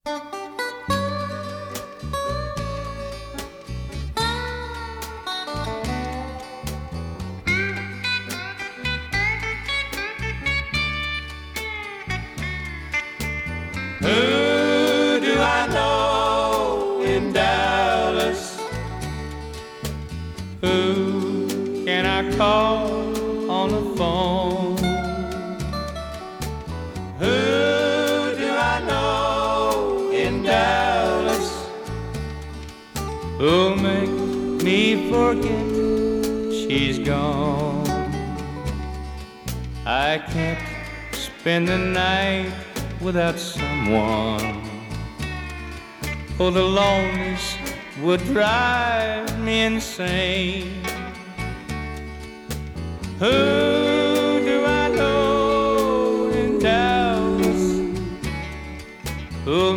Who do I know in Dallas? Who can I call on the phone? Who do I know in Dallas who'll make me forget she's gone? I can't spend the night without someone, for the loneliness would drive me insane. Who do I know in Dallas who'll